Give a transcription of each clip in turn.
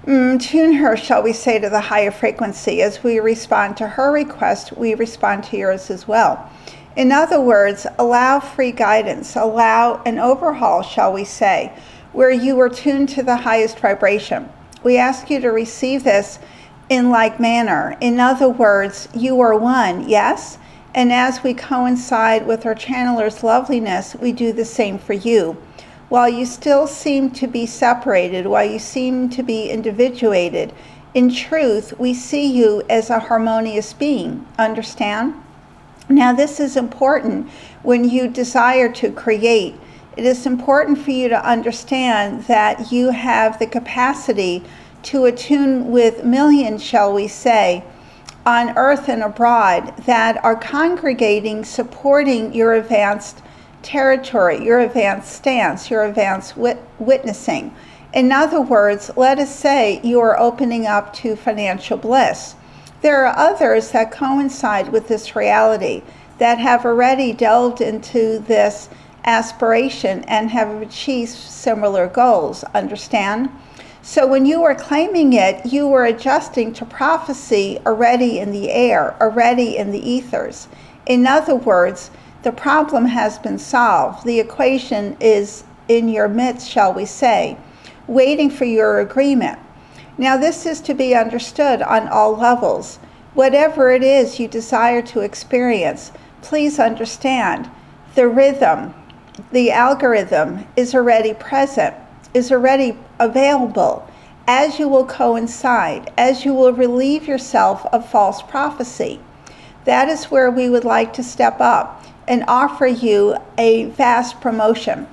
Tune her, shall we say, to the higher frequency. As we respond to her request, we respond to yours as well. In other words, allow free guidance, allow an overhaul, shall we say, where you are tuned to the highest vibration. We ask you to receive this in like manner. In other words, you are one, yes? And as we coincide with our channeler's loveliness, we do the same for you. While you still seem to be separated, while you seem to be individuated, in truth, we see you as a harmonious being. Understand? Now, this is important when you desire to create. It is important for you to understand that you have the capacity to attune with millions, shall we say, on earth and abroad that are congregating, supporting your advanced territory, your advanced stance, your advanced witnessing. In other words, let us say you are opening up to financial bliss. There are others that coincide with this reality that have already delved into this aspiration and have achieved similar goals. Understand? So when you are claiming it, you are adjusting to prophecy already in the air, already in the ethers. In other words, the problem has been solved. The equation is in your midst, shall we say, waiting for your agreement. Now, this is to be understood on all levels. Whatever it is you desire to experience, please understand the rhythm, the algorithm is already present, is already available, as you will coincide, as you will relieve yourself of false prophecy. That is where we would like to step up and offer you a vast promotion.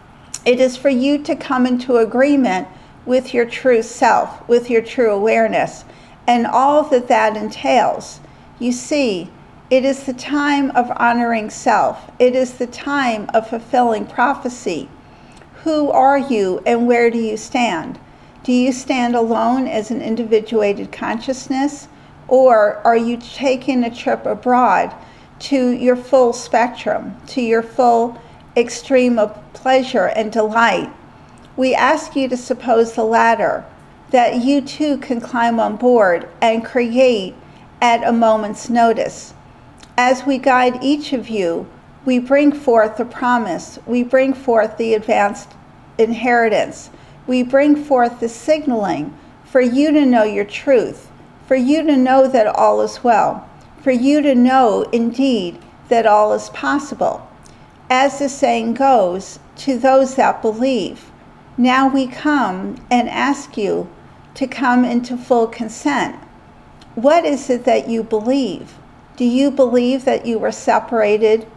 It is for you to come into agreement with your true self, with your true awareness, and all that that entails. You see, it is the time of honoring self. It is the time of fulfilling prophecy. Who are you and where do you stand? Do you stand alone as an individuated consciousness, or are you taking a trip abroad to your full spectrum, to your full extreme of pleasure and delight? We ask you to suppose the latter, that you too can climb on board and create at a moment's notice. As we guide each of you, we bring forth the promise, we bring forth the advanced inheritance, we bring forth the signaling for you to know your truth, for you to know that all is well, for you to know indeed that all is possible. As the saying goes, to those that believe. Now we come and ask you to come into full consent. What is it that you believe? Do you believe that you were separated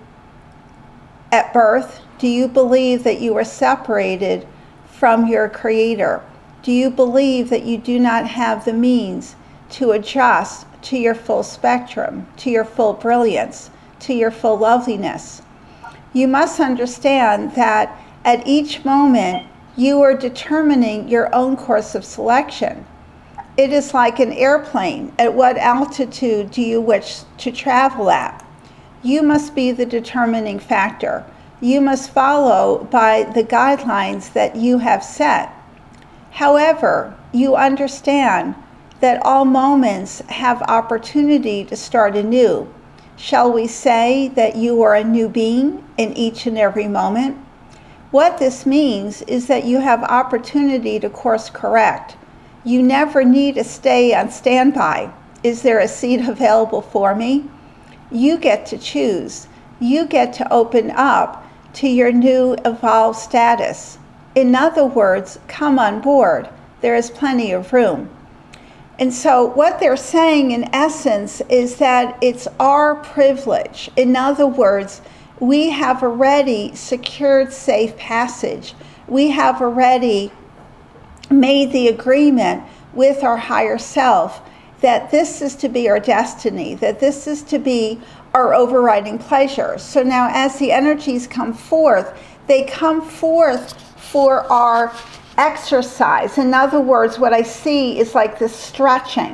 at birth? Do you believe that you were separated from your Creator? Do you believe that you do not have the means to adjust to your full spectrum, to your full brilliance, to your full loveliness? You must understand that at each moment you are determining your own course of selection. It is like an airplane. At what altitude do you wish to travel at? You must be the determining factor. You must follow by the guidelines that you have set. However, you understand that all moments have opportunity to start anew. Shall we say that you are a new being in each and every moment? What this means is that you have opportunity to course correct. You never need to stay on standby. Is there a seat available for me? You get to choose. You get to open up to your new evolved status. In other words, come on board. There is plenty of room. And so what they're saying in essence is that it's our privilege. In other words, we have already secured safe passage. We have already made the agreement with our higher self that this is to be our destiny, that this is to be our overriding pleasure. So now as the energies come forth, they come forth for our exercise. In other words, what I see is like this stretching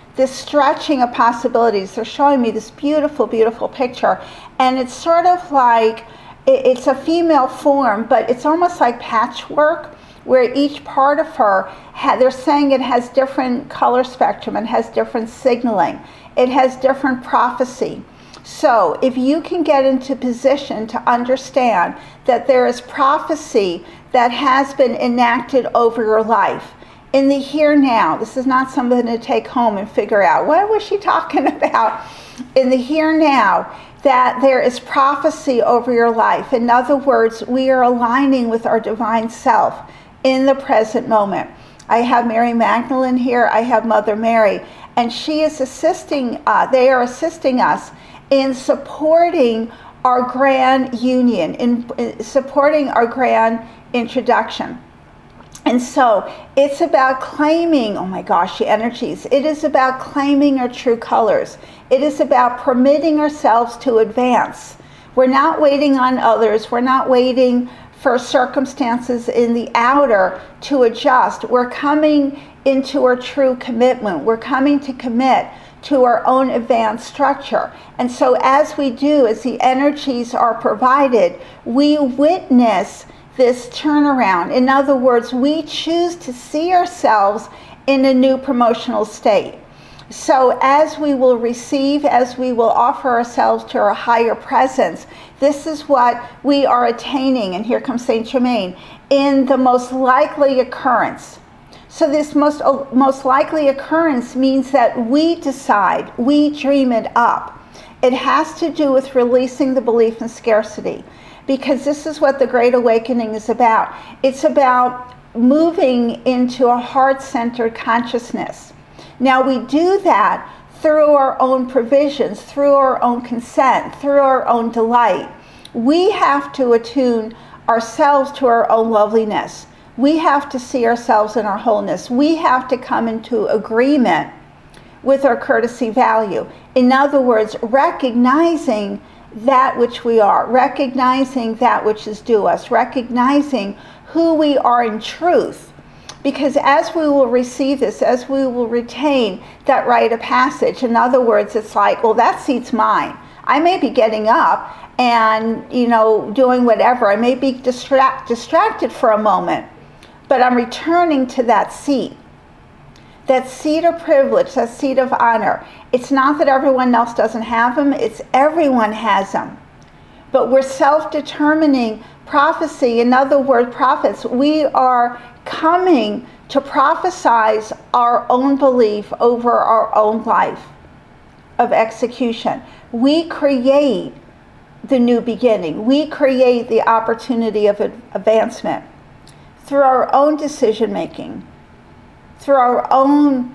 of possibilities. They're showing me this beautiful, beautiful picture. And it's sort of like, it's a female form, but it's almost like patchwork, where each part of her, they're saying it has different color spectrum, it has different signaling, it has different prophecy. So if you can get into position to understand that there is prophecy that has been enacted over your life, in the here now, this is not something to take home and figure out, what was she talking about? In the here now, that there is prophecy over your life. In other words, we are aligning with our divine self in the present moment. I have Mary Magdalene here, I have Mother Mary, and she is assisting, they are assisting us in supporting our grand union, in supporting our grand introduction. And so it's about claiming, oh my gosh, the energies. It is about claiming our true colors. It is about permitting ourselves to advance. We're not waiting on others. We're not waiting for circumstances in the outer to adjust. We're coming into our true commitment. We're coming to commit to our own advanced structure. And so as we do, as the energies are provided, we witness this turnaround. In other words, we choose to see ourselves in a new promotional state. So as we will receive, as we will offer ourselves to our higher presence, this is what we are attaining, and here comes Saint Germain, in the most likely occurrence. So this most likely occurrence means that we decide, we dream it up. It has to do with releasing the belief in scarcity, because this is what the Great Awakening is about. It's about moving into a heart-centered consciousness. Now we do that through our own provisions, through our own consent, through our own delight. We have to attune ourselves to our own loveliness. We have to see ourselves in our wholeness. We have to come into agreement with our courtesy value. In other words, recognizing that which we are, recognizing that which is due us, recognizing who we are in truth. Because as we will receive this, as we will retain that rite of passage, in other words, it's like, well, that seat's mine. I may be getting up and, doing whatever. I may be distracted for a moment, but I'm returning to that seat of privilege, that seat of honor. It's not that everyone else doesn't have them, it's everyone has them. But we're self-determining prophecy. In other words, prophets, we are coming to prophesize our own belief over our own life of execution. We create the new beginning. We create the opportunity of advancement through our own decision making, through our own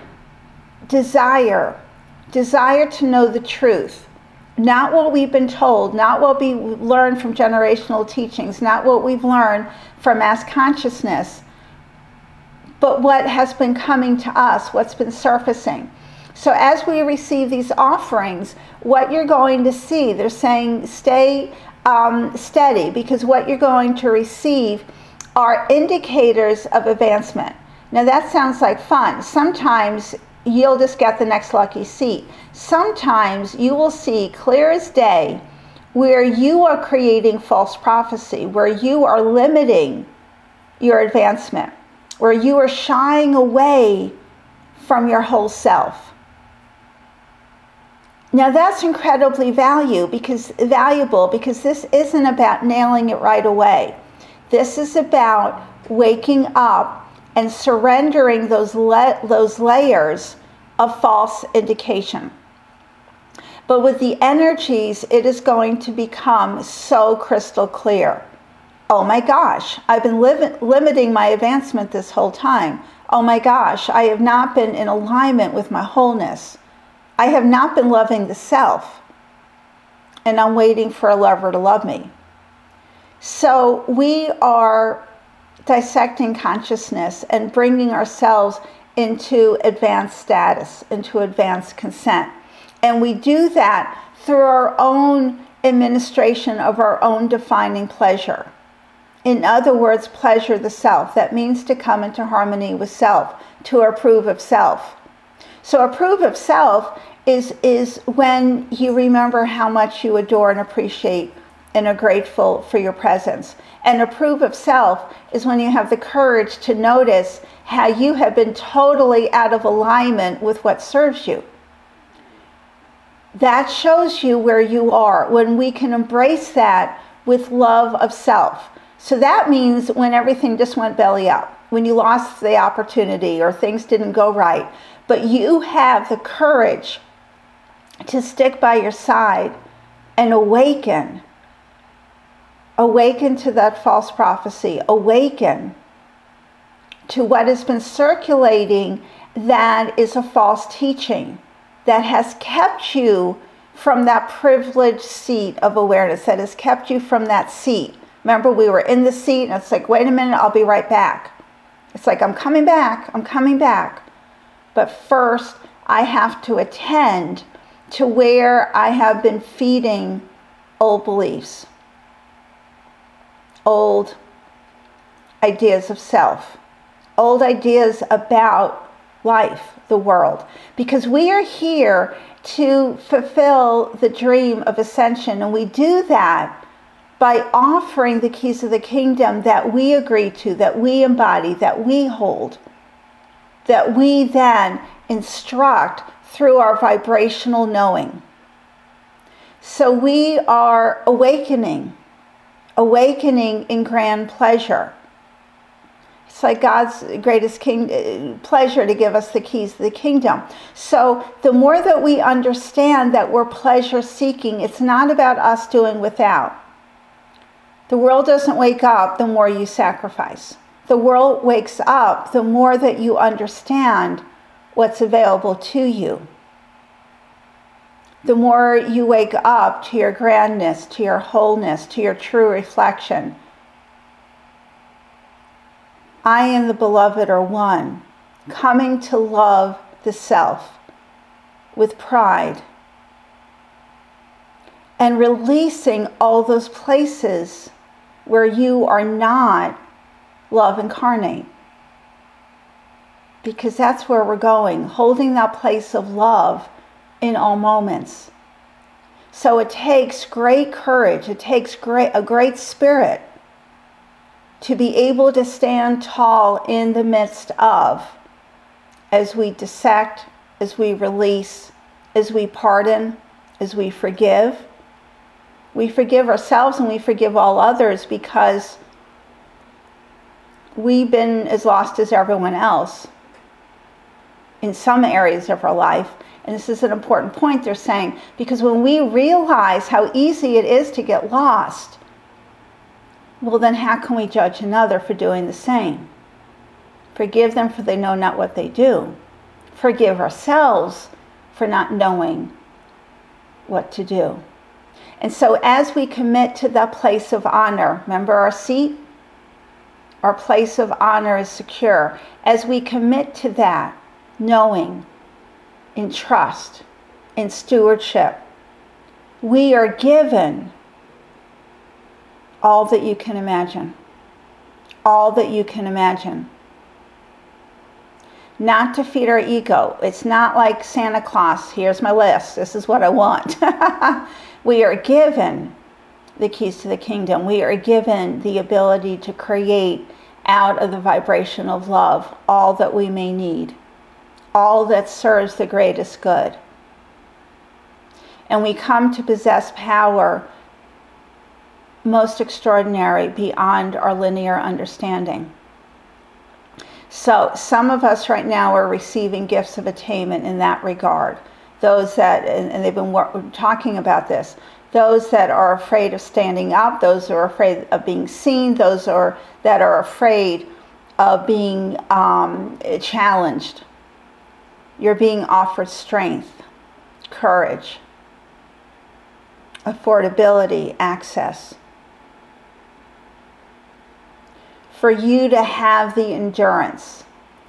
desire to know the truth, not what we've been told, not what we learned from generational teachings, not what we've learned from mass consciousness, but what has been coming to us, what's been surfacing. So as we receive these offerings, what you're going to see, they're saying stay steady, because what you're going to receive are indicators of advancement. Now that sounds like fun. Sometimes you'll just get the next lucky seat. Sometimes you will see clear as day where you are creating false prophecy, where you are limiting your advancement, where you are shying away from your whole self. Now that's incredibly valuable because this isn't about nailing it right away. This is about waking up and surrendering those layers of false indication. But with the energies, it is going to become so crystal clear. Oh my gosh, I've been limiting my advancement this whole time. Oh my gosh, I have not been in alignment with my wholeness. I have not been loving the self. And I'm waiting for a lover to love me. So we are dissecting consciousness and bringing ourselves into advanced status, into advanced consent. And we do that through our own administration of our own defining pleasure. In other words, pleasure the self. That means to come into harmony with self, to approve of self. So approve of self is when you remember how much you adore and appreciate and are grateful for your presence. And approve of self is when you have the courage to notice how you have been totally out of alignment with what serves you. That shows you where you are when we can embrace that with love of self. So that means when everything just went belly up, when you lost the opportunity or things didn't go right, but you have the courage to stick by your side and awaken to that false prophecy, awaken to what has been circulating that is a false teaching that has kept you from that privileged seat of awareness, that has kept you from that seat. Remember, we were in the seat and it's like, wait a minute, I'll be right back. It's like, I'm coming back. But first, I have to attend to where I have been feeding old beliefs, old ideas of self, old ideas about life, the world. Because we are here to fulfill the dream of ascension, and we do that by offering the keys of the kingdom that we agree to, that we embody, that we hold, that we then instruct through our vibrational knowing. So we are awakening in grand pleasure. It's like God's greatest pleasure to give us the keys to the kingdom. So the more that we understand that we're pleasure seeking, it's not about us doing without. The world doesn't wake up the more you sacrifice. The world wakes up the more that you understand what's available to you. The more you wake up to your grandness, to your wholeness, to your true reflection. I and the beloved are one, coming to love the self with pride and releasing all those places where you are not love incarnate. Because that's where we're going, holding that place of love in all moments. So it takes great courage, it takes a great spirit to be able to stand tall in the midst of, as we dissect, as we release, as we pardon, as we forgive. We forgive ourselves and we forgive all others because we've been as lost as everyone else in some areas of our life. And this is an important point they're saying, because when we realize how easy it is to get lost, well, then how can we judge another for doing the same? Forgive them for they know not what they do. Forgive ourselves for not knowing what to do. And so as we commit to that place of honor, remember our seat? Our place of honor is secure. As we commit to that, knowing, in trust, in stewardship, we are given all that you can imagine. All that you can imagine. Not to feed our ego. It's not like Santa Claus, here's my list, this is what I want. We are given the keys to the kingdom. We are given the ability to create out of the vibration of love all that we may need. All that serves the greatest good. And we come to possess power most extraordinary beyond our linear understanding. So some of us right now are receiving gifts of attainment in that regard. Those that, and they've been talking about this, those that are afraid of standing up, those who are afraid of being seen, those that are afraid of being challenged. You're being offered strength, courage, affordability, access. For you to have the endurance,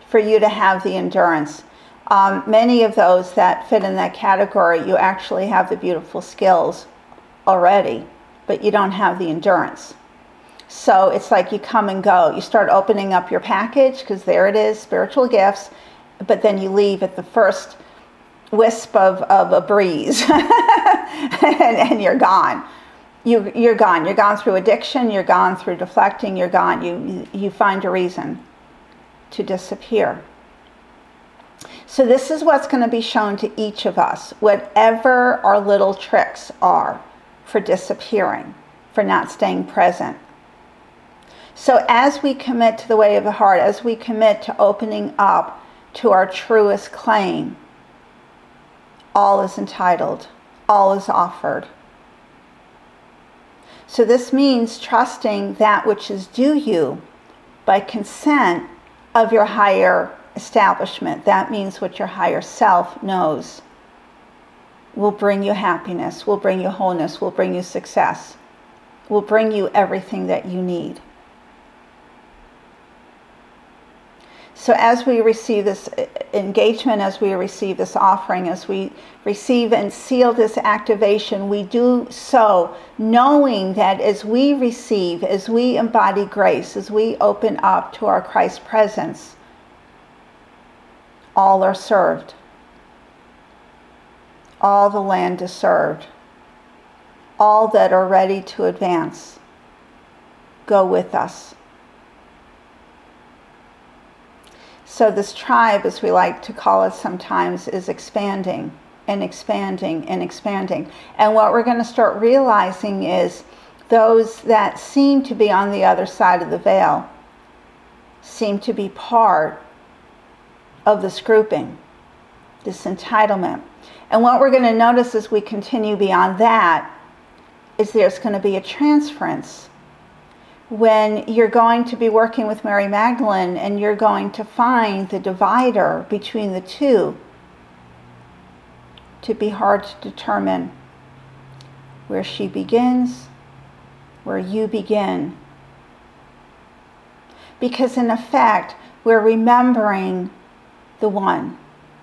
many of those that fit in that category, you actually have the beautiful skills already, but you don't have the endurance. So it's like you come and go. You start opening up your package, because there it is, spiritual gifts, but then you leave at the first wisp of a breeze and you're gone. you're gone. You're gone through addiction. You're gone through deflecting. You're gone. You find a reason to disappear. So this is what's going to be shown to each of us, whatever our little tricks are for disappearing, for not staying present. So as we commit to the way of the heart, as we commit to opening up to our truest claim, all is entitled, all is offered. So this means trusting that which is due you by consent of your higher establishment. That means what your higher self knows will bring you happiness, will bring you wholeness, will bring you success, will bring you everything that you need. So as we receive this engagement, as we receive this offering, as we receive and seal this activation, we do so knowing that as we receive, as we embody grace, as we open up to our Christ presence, all are served. All the land is served. All that are ready to advance go with us. So this tribe, as we like to call it sometimes, is expanding and expanding and expanding. And what we're going to start realizing is those that seem to be on the other side of the veil seem to be part of this grouping, this entitlement. And what we're going to notice as we continue beyond that is there's going to be a transference when you're going to be working with Mary Magdalene and you're going to find the divider between the two to be hard to determine where she begins, where you begin. Because in effect, we're remembering the one.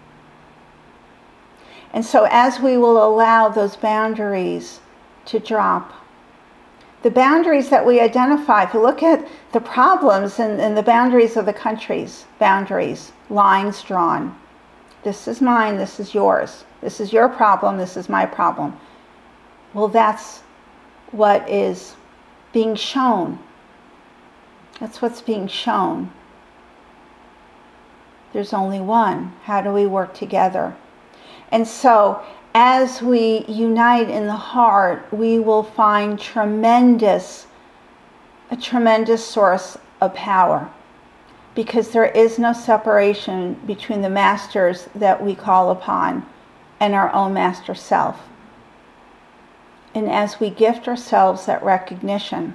And so as we will allow those boundaries to drop, the boundaries that we identify, if you look at the problems and the boundaries of the countries, boundaries, lines drawn. This is mine, this is yours. This is your problem, this is my problem. Well, that's what is being shown. That's what's being shown. There's only one. How do we work together? And so, as we unite in the heart, we will find a tremendous source of power, because there is no separation between the masters that we call upon and our own master self. And as we gift ourselves that recognition,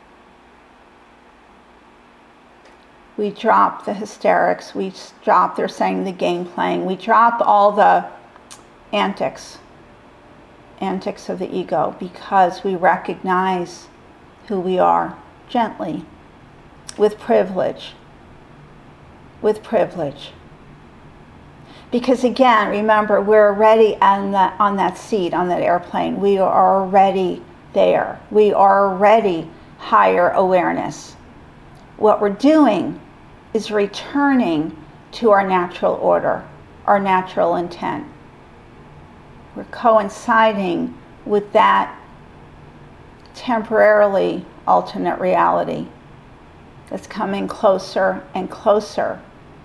we drop the hysterics, we drop, they're saying, the game playing, we drop all the antics of the ego, because we recognize who we are gently, with privilege. Because again, remember, we're already on that seat, on that airplane. We are already there. We are already higher awareness. What we're doing is returning to our natural order, our natural intent. We're coinciding with that temporarily alternate reality that's coming closer and closer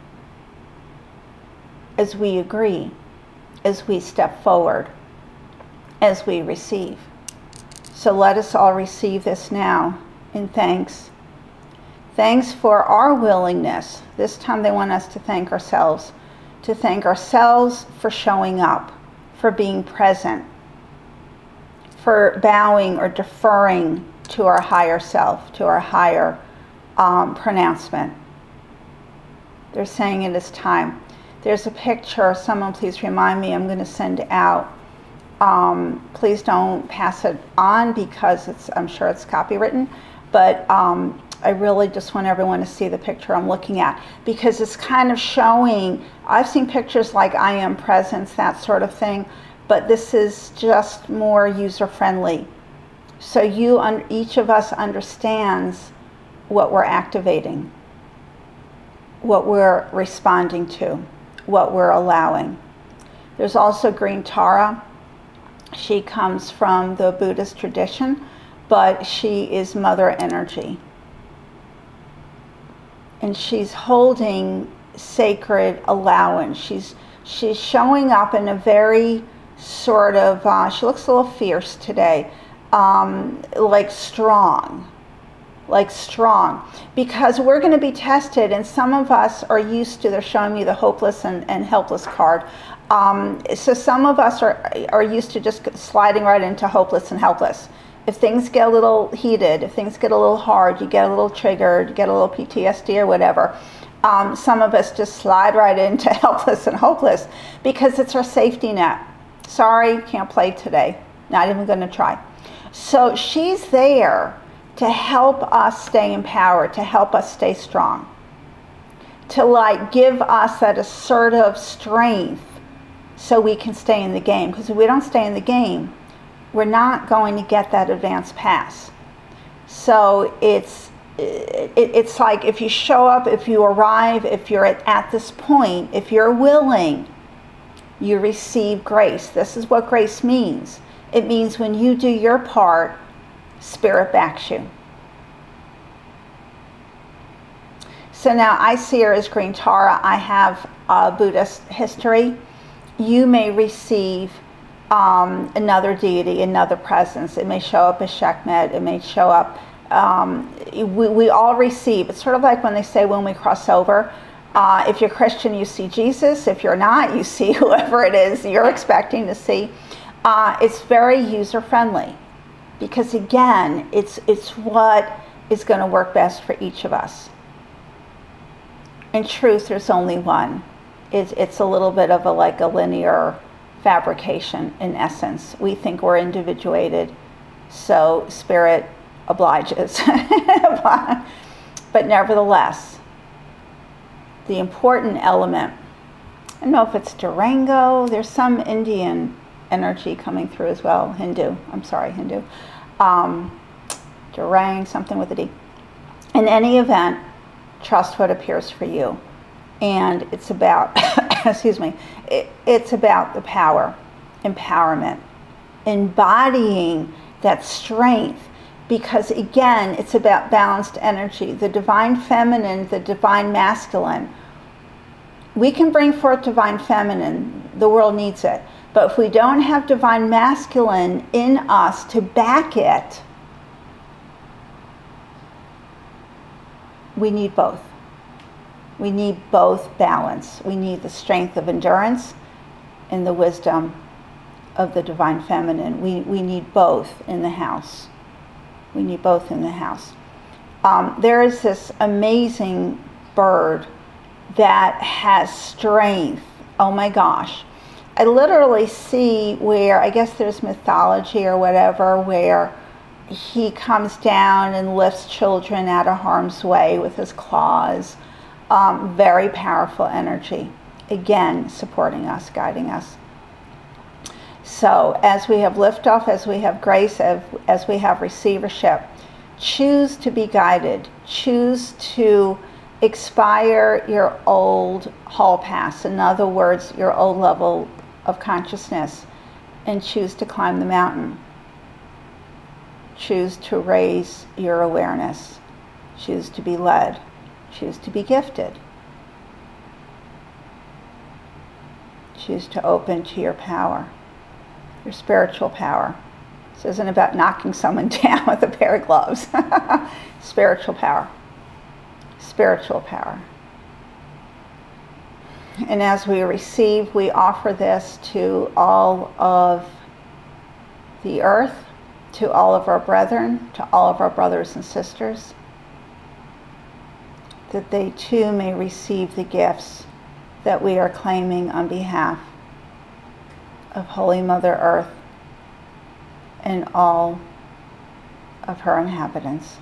as we agree, as we step forward, as we receive. So let us all receive this now in thanks. Thanks for our willingness. This time they want us to thank ourselves for showing up, for being present, for bowing or deferring to our higher self, to our higher pronouncement. They're saying it is time. There's a picture, someone please remind me, I'm going to send it out. Please don't pass it on because I'm sure it's copywritten, but I really just want everyone to see the picture I'm looking at, because it's kind of showing, I've seen pictures like I am presence, that sort of thing, but this is just more user-friendly. So each of us understands what we're activating, what we're responding to, what we're allowing. There's also Green Tara. She comes from the Buddhist tradition, but she is mother energy. And she's holding sacred allowance. She's showing up in a very sort of, she looks a little fierce today, like strong, because we're going to be tested, and some of us are used to, they're showing me the hopeless and helpless card. So some of us are used to just sliding right into hopeless and helpless. If things get a little heated, if things get a little hard, you get a little triggered, you get a little PTSD or whatever, some of us just slide right into helpless and hopeless because it's our safety net. Sorry, can't play today. Not even going to try. So she's there to help us stay empowered, to help us stay strong, to like give us that assertive strength so we can stay in the game. Because if we don't stay in the game, we're not going to get that advanced pass. So it's like if you show up, if you arrive, if you're at this point, if you're willing, you receive grace. This is what grace means. It means when you do your part, Spirit backs you. So now I see her as Green Tara. I have Buddhist history. You may receive another deity, another presence. It may show up as Sekhmet. It may show up. We all receive. It's sort of like when they say when we cross over. If you're Christian, you see Jesus. If you're not, you see whoever it is you're expecting to see. It's very user-friendly because, again, it's what is going to work best for each of us. In truth, there's only one. It's a little bit of a linear fabrication in essence. We think we're individuated, so Spirit obliges. But nevertheless, the important element, I don't know if it's Durango, there's some Indian energy coming through as well, Hindu, Durang, something with a D. In any event, trust what appears for you. And it's about, it's about the power, empowerment, embodying that strength, because again, it's about balanced energy, the divine feminine, the divine masculine. We can bring forth divine feminine, the world needs it. But if we don't have divine masculine in us to back it, we need both. We need both balance. We need the strength of endurance and the wisdom of the divine feminine. We need both in the house. We need both in the house. There is this amazing bird that has strength. Oh my gosh. I literally see where, I guess there's mythology or whatever, where he comes down and lifts children out of harm's way with his claws. Very powerful energy. Again, supporting us, guiding us. So as we have liftoff, as we have grace, as we have receivership, choose to be guided. Choose to expire your old hall pass. In other words, your old level of consciousness, and choose to climb the mountain. Choose to raise your awareness. Choose to be led. Choose to be gifted. Choose to open to your power, your spiritual power. This isn't about knocking someone down with a pair of gloves. Spiritual power. Spiritual power. And as we receive, we offer this to all of the earth, to all of our brethren, to all of our brothers and sisters, that they too may receive the gifts that we are claiming on behalf of Holy Mother Earth and all of her inhabitants.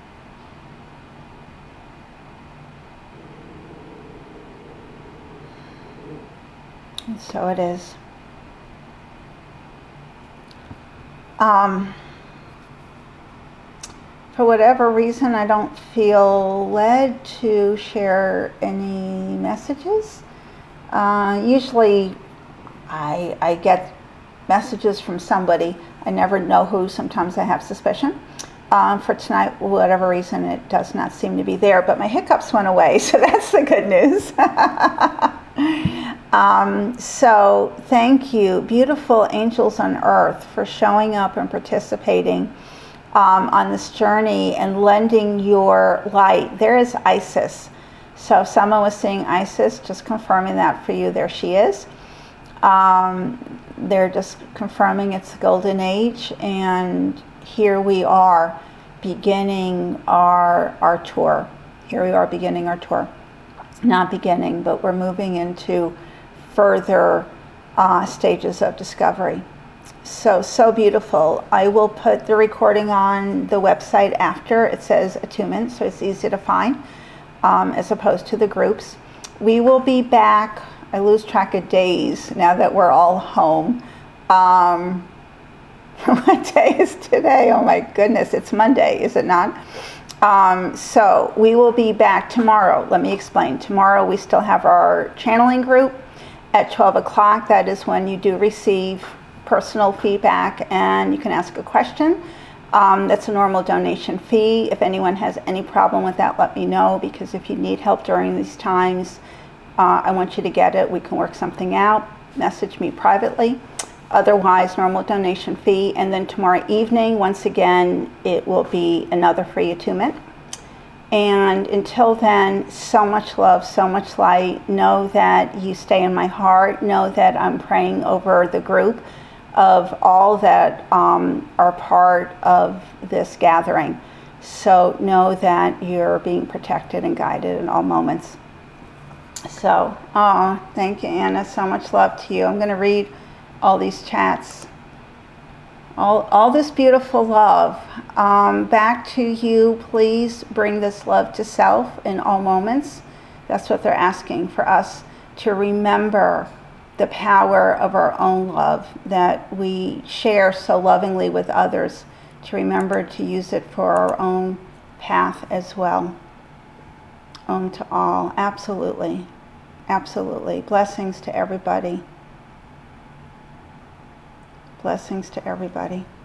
And so it is. For whatever reason, I don't feel led to share any messages. Usually I get messages from somebody, I never know who. Sometimes I have suspicion. For tonight, whatever reason, it does not seem to be there, but my hiccups went away, so that's the good news. So thank you, beautiful angels on earth, for showing up and participating on this journey and lending your light. There is Isis. So if someone was seeing Isis, just confirming that for you, there she is. They're just confirming it's the golden age, and here we are beginning our tour. Here we are beginning our tour. Not beginning, but we're moving into further stages of discovery. So beautiful. I will put the recording on the website after. It says attunement, so it's easy to find, as opposed to the groups. We will be back. I lose track of days now that we're all home. What day is today? Oh my goodness, it's Monday, is it not? So we will be back tomorrow. Let me explain. Tomorrow we still have our channeling group at 12 o'clock. That is when you do receive personal feedback and you can ask a question. That's a normal donation fee. If anyone has any problem with that, let me know, because if you need help during these times, I want you to get it. We can work something out. Message me privately. Otherwise, normal donation fee. And then tomorrow evening, once again, it will be another free attunement. And until then, so much love, so much light. Know that you stay in my heart. Know that I'm praying over the group of all that are part of this gathering. So know that you're being protected and guided in all moments. So, thank you, Anna. So much love to you. I'm going to read all these chats. All this beautiful love. Back to you. Please bring this love to self in all moments. That's what they're asking, for us to remember the power of our own love that we share so lovingly with others, to remember to use it for our own path as well. Om to all. Absolutely. Absolutely. Blessings to everybody. Blessings to everybody.